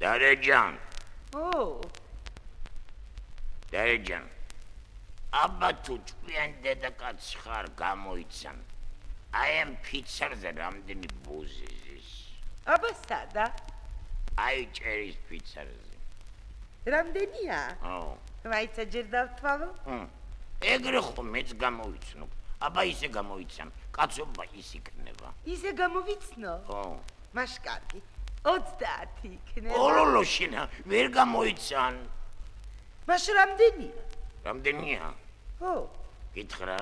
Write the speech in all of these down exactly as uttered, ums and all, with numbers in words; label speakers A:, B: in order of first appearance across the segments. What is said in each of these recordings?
A: დარეჯან.
B: ო.
A: დარეჯან. აბა თუ ჭკვიან დედაკაცი ხარ გამოიცან. აი ამ ფიცარზე რამდენი ბუზიზის.
B: აბა სადა?
A: აი ჭერის ფიცარზე.
B: რამდენია?
A: ო.
B: მაიცა ჯერ დავთვალო?
A: ჰმ. ეგრე ხო მეც გამოიცნობ. აბა ისე გამოიცან. კაცობა ის იქნება.
B: ისე გამოვიცნო?
A: ო.
B: მაშ კარგი. ოცდაათი იქნება.
A: ოლოლო შინა, ვერ გამოიცან.
B: მაშ რამდენია?
A: რამდენია?
B: ო.
A: გითხრა.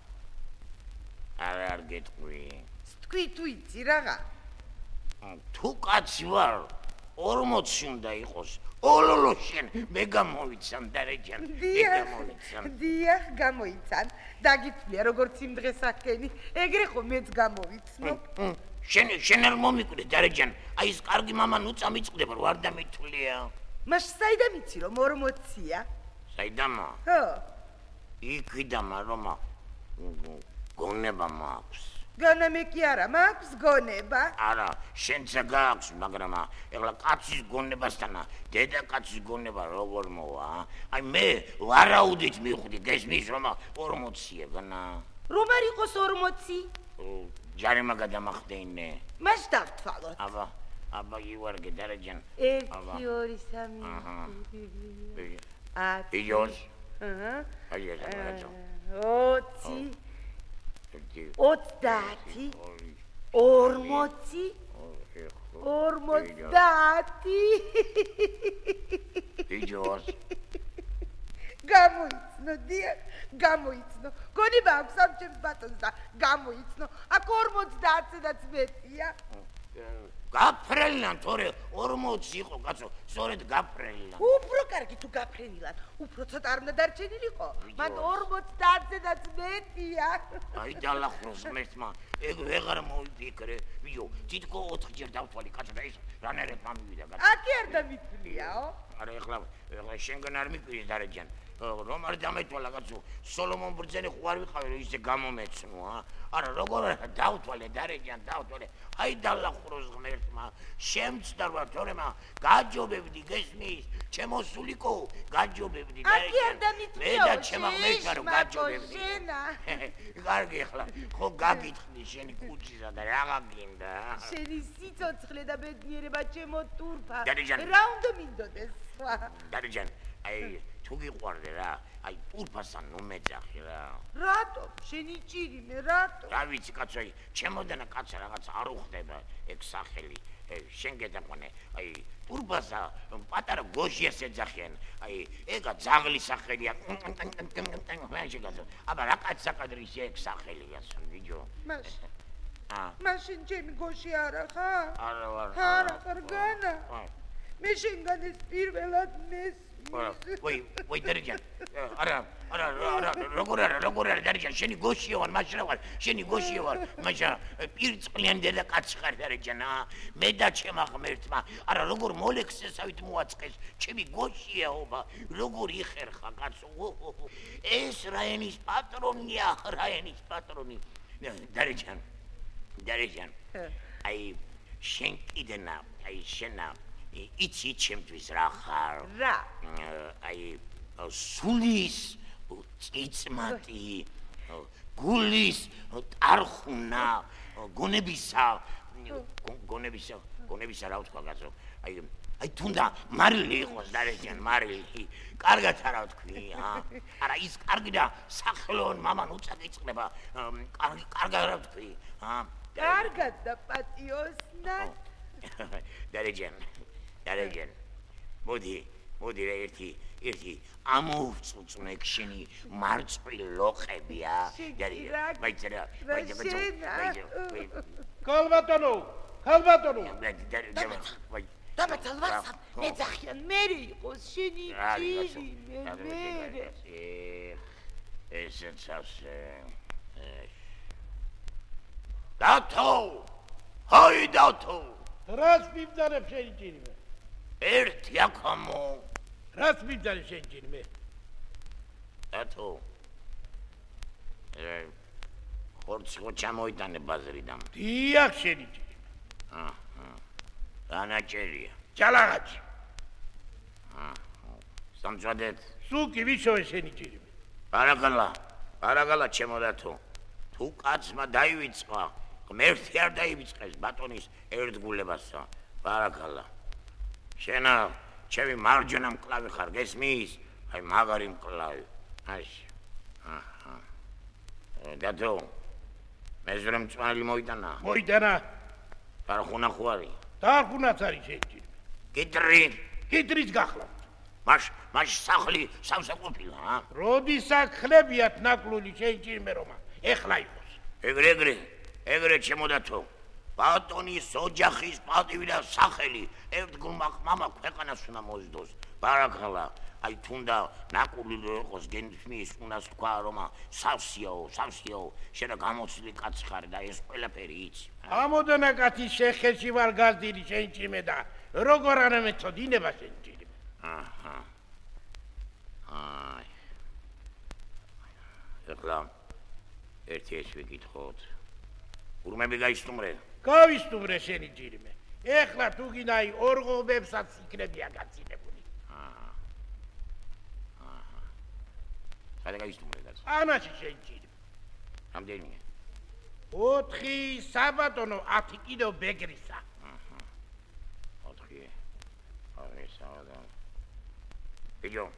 A: არ არ გეტყვი.
B: თქვი თუ იცი რა?
A: თუ კაცი ვარ, ორმოცი უნდა იყოს. ოლოლო შენ, მე გამოვიცან დარეჯან, მე გამოვიცან.
B: დიახ, გამოიცან. დაგიწვია როგორც იმ დღეს აქენი, ეგრე ხო მეც გამოვიცნო.
A: შენ შენ არ მომიკვდე დარეჯან, აი ეს კარგი მამა ნუ წამიწყდება, ვარ დამითვლია.
B: მაშ საიდან იცი რომ ორმოცია?
A: საიდამა?
B: ხო.
A: იქიდამა რომა გონება მაქვს.
B: განამე კი არა, მაქვს გონება.
A: არა, შენცა გააქვს, მაგრამ ეხლა კაცის გონებასთანა დედაკაცის გონება როგორ მოვა? აი მე ვარაუდით მივხვდი, გესმის რომ ორმოცია განა.
B: რომ არ იყოს ორმოცი?
A: ჯარიმა გადამახდენე.
B: მას დავთვალოთ.
A: აბა, აბა ივარგე დარეჯან.
B: ერთი, ორი, სამი. ათი.
A: იოს.
B: აჰა.
A: აი ეს რაღაცა.
B: ოცი. ოცდაათი. ორმოცი. ორმოცდაათი.
A: იოს.
B: გამოიცნო, დიახ, გამოიცნო. გონება აქვს ამ ჩემს ბატონს და გამოიცნო. აქ ორმოცდაათსაც მეტია.
A: გაფრენილან, თორე ორმოცი იყო, კაცო, სწორედ გაფრენილან.
B: უფრო კარგი თუ გაფრენილან, უფრო ცოტა არ უნდა დარჩენილიყო. მან ორმოცდაათსაც მეტია.
A: აი დალახროს ღმერთმა, ეგ ვეღარ მოვიფიქრე. ვიო, თითქო ოთხჯერ დავთვალე, კაცო, და ის რანაირად მომივიდა, კაცო.
B: აკი არ დამითვლიაო?
A: არა, ეხლა, ეხლა შენგან არ მიკვირდი დარეჯან. რომ არ დამეთვალა, კაცო, სოლომონ ბრძენი ხო არ ვიყავი, რომ ისე გამომეცნო, ა? არა, როგორ არა, დავთვალე დარეჯან, დავთვალე. აი დალახროს ღმერთმა, შემცდა რა, თორემა გაჯობებდი, გესმის, ჩემო სულიკო, გაჯობებდი დარეჯან.
B: აკი არ დამითვლიაო,
A: მე და ჩემო ღმერთმა რომ გაჯობებდი.
B: შენა.
A: კარგი, ეხლა, ხო გაგითხდი შენი კუჩისა და რაღა გინდა?
B: შენი სიცოცხლე და ბედნიერება ჩემო ტურფა.
A: დარეჯან.
B: რა უნდა მინდოდეს სხვა?
A: დარეჯან, აი თუ გიყვარდე რა, აი ტურფასთან ნუ მეძახი რა.
B: რატო? შენი ჭირიმე, რატო?
A: რა ვიცი, კაცო, აი ჩემოდანა კაცი რაღაც არ უხდება ეგ სახელი. შენ გეტაყვანე, აი ტურფასა პატარა გოჟიას ეძახიან. აი ეგა ძაღლის სახელია. აბა რა კაცი საკადრის ეგ სახელია, ვიჯო.
B: მას
A: აა
B: მაშინ ჩემი გოში არა ხარ?
A: არა ვარ.
B: არა, კარგანა. მე შენგან ეს პირველად მეს
A: ვაი, ვაი დარეჯან. არა, არა, არა, როგორ არა, როგორ არა დარეჯან, შენი გოშია ვარ, მაშინ ვარ, შენი გოშია ვარ, მაშინ პირწყლიან დედაკაცი ხარ დარეჯან, მე და ჩემ ღმერთმა. არა, როგორ მოლექსესავით მოაწყეს, ჩემი გოშიაობა, როგორ იხერხა კაცო. ეს რაენის პატრონია, რაენის პატრონი. დარეჯან. დარეჯან. აი შენ კიდენა, აი შენა იცი ჩემთვის რა ხარ?
B: რა?
A: აი სულის წიწმატი, გულის ტარხუნა, გონებისა, გონებისა, გონებისა რა ვთქვა კაცო? აი აი თუნდა მარილი იყოს დარეჯან, მარილი. კარგად არა ვთქვი, ა? არა ის კარგი და სახელოვან მამან უწაკიწყლება. კარგი, კარგად არა ვთქვი, ა?
B: კარგად და პატიოსნად.
A: დარეჯან. დარეჯან, მოდი, მოდი რა ერთი, ერთი ამოვწუწუნე შენი მარწყვლი ლოყებია.
B: დარეჯან,
A: ვაიწერა, ვაიწერა.
B: კალბატონო, კალბატონო.
A: ვაი.
B: დაბაცალ ვასა, მეძახიან, მერე იყოს შენი ჭირი, მერე.
A: ესეც ასე. დათო! ჰაი დათო!
C: რას მიბძანებ შენი ჭირიმე?
A: ერთი აქამო.
C: რას მიბძანებ შენი ჭირიმე?
A: დათო. ე ხორცი ხო ჩამოიტანე ბაზრიდან.
C: დიახ შენი ჭირიმე.
A: აჰა. დანაჭერია.
C: ჯალაღაჭი.
A: სამწვადეთ.
C: სულ კი ვიშოვე შენი ჭირიმე.
A: არაგალა, არაგალა ჩემო რათო. თუ კაცმა დაივიწყა, ღმერთი არ დაივიწყეს ბატონის ერთგულებასა. არაგალა. შენა ჩემი მარჯვენა მკლავი ხარ, გესმის? აი მაგარი მკლავი. აი. აჰა. დადო. მეზრე მწვანე მოიტანა.
C: მოიტანა.
A: დარხუნა ხوارი.
C: დარხუნაც არის შენი ჭირიმე.
A: კიტრი.
C: კიტრის გახლავთ.
A: მაშ მაშ სახლი სამსა ყოფილა, ა?
C: როდის აქლებიათ ნაკლული შენი ჭირიმე რომა? ეხლა იყოს.
A: ეგრე ეგრე, ეგრე ჩემოდათო. ბატონის ოჯახის პატივი და სახელი ერთგულმა ხმამა ქვეყანას უნდა მოსდოს. ბარაკალა, აი თუნდა ნაკული იყოს გენდმის უნდა თქვა რომ სავსიაო, სავსიაო, შენა გამოცილი კაცი ხარ და ეს ყველაფერი იცი.
C: ამოდანა კაცის შეხელში ვარ გაზდილი შენი ჭირიმე და როგორ არ მეწოდინება შენი ჭირიმე.
A: აჰა. აი. ეხლა ერთი ეს ვიკითხოთ. ურმები გაისტუმრე.
C: გავისტუმრე შენი ჭირიმე. ეხლა თუ გინაი ორღობებსაც იქნებია გაცილებული.
A: აჰა. აჰა. სადა გაისტუმრე კაც.
C: ანაში შენი ჭირიმე.
A: რამდენია?
C: ოთხი საბატონო, ათი კიდევ ბეგრისა.
A: აჰა. ოთხი. ორი საბატონო. ბიჭო.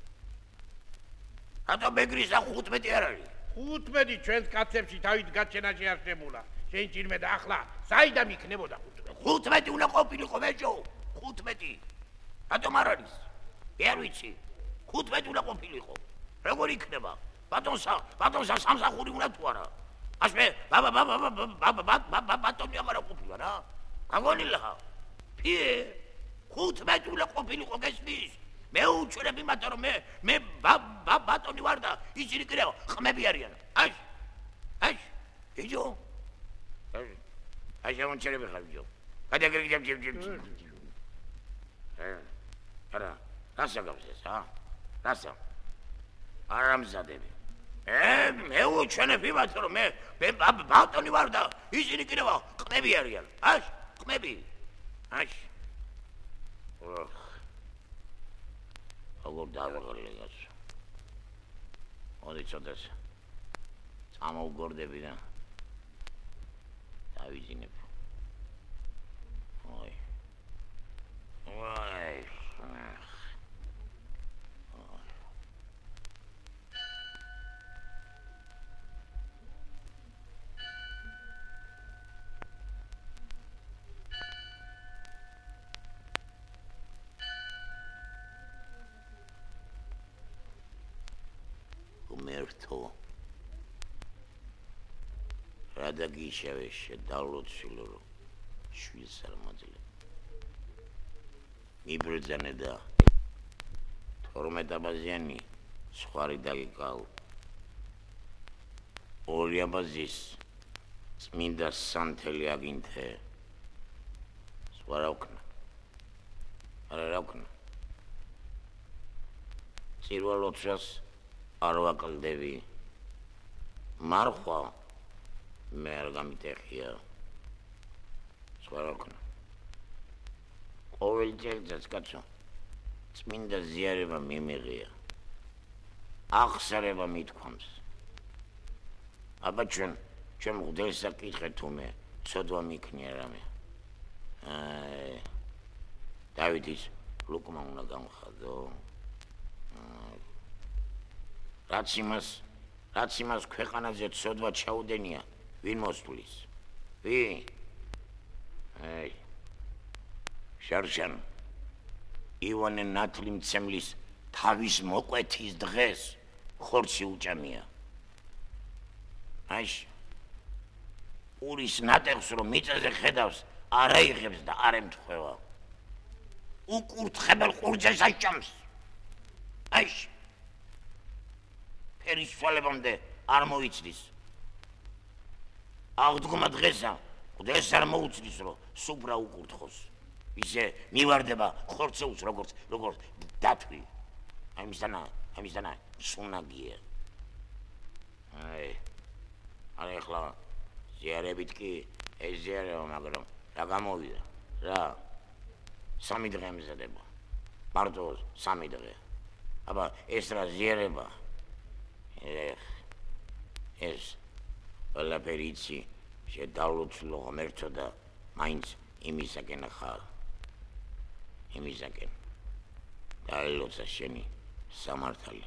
A: ატო ბეგრისა ხუთმეტი არ არის.
C: ხუთმეტი ჩვენს კაცებში თავით გაჩენაში არ შემულა. შენ ჭირიმე და ახლა საიდან იქნებოდა ხუთმეტი?
A: ხუთმეტი უნდა ყოფილიყო ბეჭო, ხუთმეტი. რატომ არ არის? ვერ ვიცი. ხუთმეტი უნდა ყოფილიყო. როგორ იქნება? ბატონსა, ბატონსა სამსახური უნდა თუ არა? ასე ბაბა ბაბა ბაბა ბაბა ბატონი აღარ ყოფილა რა. გაგონილა. ფიე. ხუთმეტი უნდა ყოფილიყო გესმის? მე უჩვენებ იმათ რომ მე მე ბატონი ვარ და ისინი კიდევ ხმები არიან. აი. აი. ბიჭო. აი შემოჩერები ხარ ბიჭო. გადაგრიგ ჯემ ჯემ ჯემ. არა, რასა გავზეს, ა? რასა? არამზადები. ე, მე უჩვენებ იმათ რომ მე მე ბატონი ვარ და ისინი კიდევ ხმები არიან. აი, ხმები. აი. როგორ დავაღალეს. ოდი ცოტას წამოვგორდები და დავიძინებ. ой. ой. მერთო რა დაგიშავე შედავლოცილო რომ შვილს არ მოძლე მიბრძანე და თორმეტ აბაზიანი სხვარი დაგიკალ ორი აბაზის წმინდა სანთელი აგინთე სხვა რა ვქნა არა რა ვქნა წირვალოცას არ ვაკლდები მარხვა მე არ გამიტეხია სხვა რა ვქნა ყოველ წელიწადს კაცო წმინდა ზიარება მიმიღია აღსარება მithქვამს აბა ჩვენ ჩვენ მღვდელს აკითხეთ თუ მე ცოდვა მიქნია რამე აი დავითის ლუკმა უნდა გამხადო რაც იმას რაც იმას ქვეყანაზე ცოდვა ჩაუდენია ვინ მოსვლის ვინ აი შარშან ივანე ნათლიმცემლის თავის მოკვეთის დღეს ხორცი უჭამია აი ურის ნატეხს რომ მიწაზე ხედავს არ აიღებს და არ ემთხვევა უკურთხებელ ყურძეს აჭამს აი ერის სვალებამდე არ მოიცდის აღდგომა დღესა მღვდელს არ მოუწლის რომ სუბრა უკურთხოს ისე მივარდება ხორცეულს როგორც როგორც დათვი ამისანა ამისანა სუნაგია აი არა ახლა ზიარებით კი ეს ზიარება მაგრამ რა გამოვიდა რა სამი დღე ამზადება მარტო სამი დღე აბა ეს რა ზიერება ეს ყველაფერი იცი შედავლოცულო ღმერთო და მაინც იმისაკენ ხარ იმისაკენ დაელოცა შენი სამართალი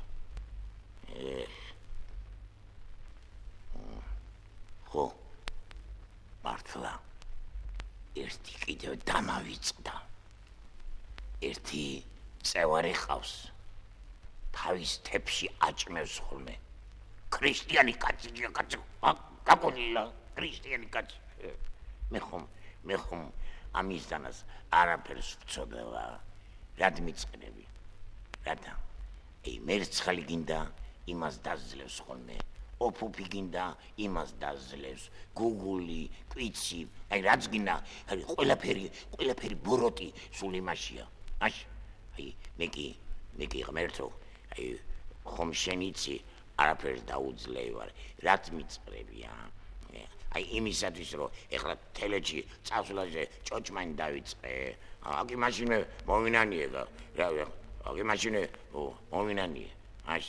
A: ხო მართლა ერთი კიდევ დამავიწყდა ერთი წევარი ყავს თავის თებში აჭმევს ხოლმე ქრისტიანი კაცი კაცი გაკონილა ქრისტიანი კაცი მე ხომ მე ხომ ამისთანაც არაფერს ვწოდება რად მიწყნები რათა ე მერცხალი გინდა იმას დაძლევს ხოლმე ოფუფი გინდა იმას დაძლევს გუგული კვიცი აი რაც გინდა აი ყველაფერი ყველაფერი ბოროტი სულ იმაშია აშ აი მე კი მე კი ღმერთო აი ხომ შენიცი არაფერს დაუძლევ ვარ რაც მიწყრებია აი იმისათვის რომ ეხლა თელეში წასვლაზე ჭოჭმანი დავიწყე აგი მაშინე მოვინანიე რა აგი მაშინე მოვინანიე აშ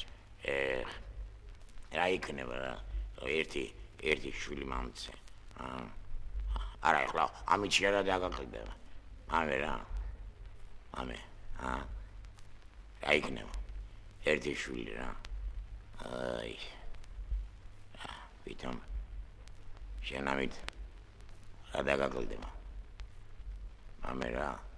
A: რა იქნება რა ერთი ერთი შვილი მომცე არა ეხლა ამით შეიძლება დაგაყრდება ამე რა ამე აა რა იქნება ერთი შვილი რა აი ვიტომ შენ ამით რა დაგაყრდება ამე რა